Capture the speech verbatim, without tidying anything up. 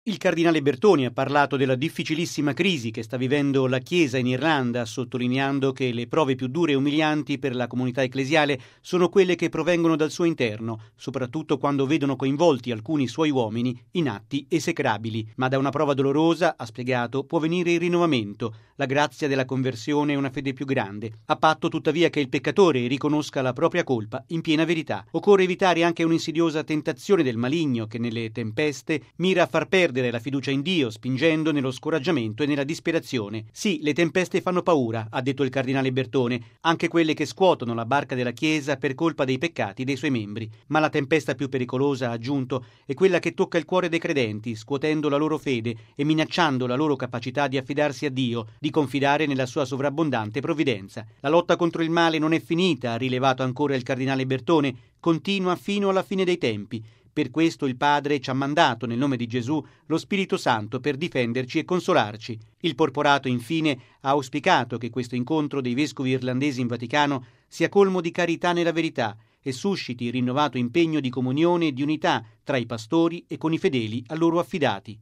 Il cardinale Bertoni ha parlato della difficilissima crisi che sta vivendo la Chiesa in Irlanda, sottolineando che le prove più dure e umilianti per la comunità ecclesiale sono quelle che provengono dal suo interno, soprattutto quando vedono coinvolti alcuni suoi uomini in atti esecrabili. Ma da una prova dolorosa, ha spiegato, può venire il rinnovamento, la grazia della conversione e una fede più grande, a patto tuttavia che il peccatore riconosca la propria colpa in piena verità. Occorre evitare anche un'insidiosa tentazione del maligno che nelle tempeste mira a far perdere la fiducia in Dio, spingendo nello scoraggiamento e nella disperazione. Sì, le tempeste fanno paura, ha detto il cardinale Bertone, anche quelle che scuotono la barca della Chiesa per colpa dei peccati dei suoi membri. Ma la tempesta più pericolosa, ha aggiunto, è quella che tocca il cuore dei credenti, scuotendo la loro fede e minacciando la loro capacità di affidarsi a Dio, di confidare nella sua sovrabbondante provvidenza. La lotta contro il male non è finita, ha rilevato ancora il cardinale Bertone, continua fino alla fine dei tempi. Per questo il Padre ci ha mandato, nel nome di Gesù, lo Spirito Santo per difenderci e consolarci. Il Porporato, infine, ha auspicato che questo incontro dei vescovi irlandesi in Vaticano sia colmo di carità nella verità e susciti il rinnovato impegno di comunione e di unità tra i pastori e con i fedeli a loro affidati.